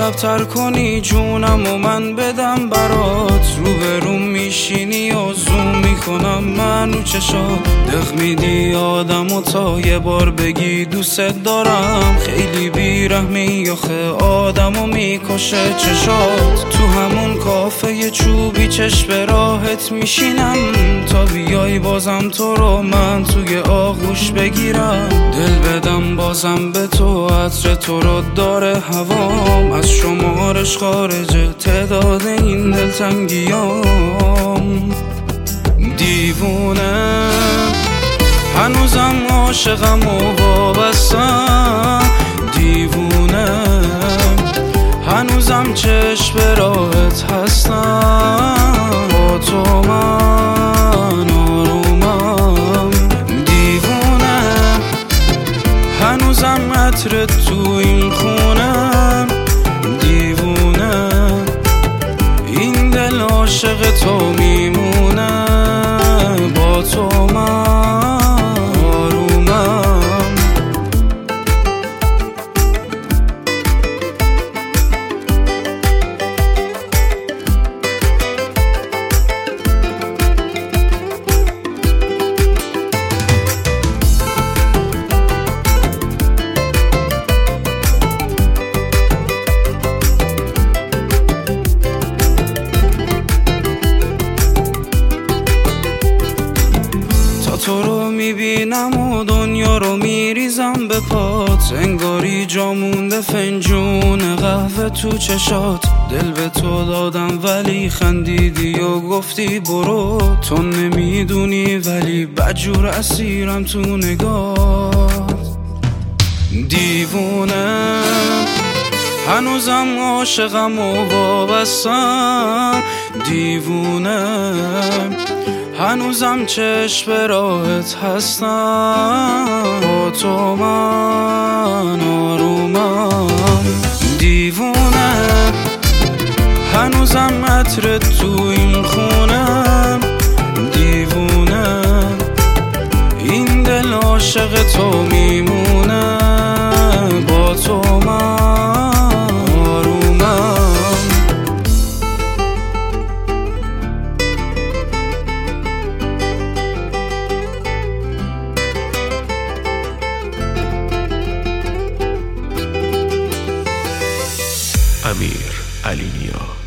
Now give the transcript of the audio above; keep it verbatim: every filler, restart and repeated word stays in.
طلبتر کنی جونم و من بدم برات، رو به رو میشینی و زوم میکنم منو چشات، دق میدی آدم و تا یه بار بگی دوست دارم، خیلی بیرحمی آخه آدم و میکشه چشات، تو همون کافه چوبی چشم به راحت میشینم تا بیای بازم تو رو من توی آغوش بگیرم، دل بدم بازم به تو، عطر تو رو داره هوام، از شمارش خارجه تعداد این دلتنگیام، دیوونه هنوزم عاشقم و وابستم، دیوونه هنوزم چشم به راحت هستم، با تو من آرومم، دیوونه هنوزم عطرت تو این خونم، دیوونه این دل عاشق تو میمونه، با تو من تو رو میبینم و دنیا رو میریزم به پات، انگاری جا مونده فنجون قهوه تو چشات، دل به تو دادم ولی خندیدی و گفتی برو، تو نمیدونی ولی بدجور اسیرم تو نگات، دیوونه هنوزم عاشقم و وابستم، دیوونه هنوزم چشم به راحت هستم، با تو من آرومم، دیوونه هنوزم عطرت تو این خونم، دیوونه این دل عاشق تو میمونه، با تو من امیر علی نیا.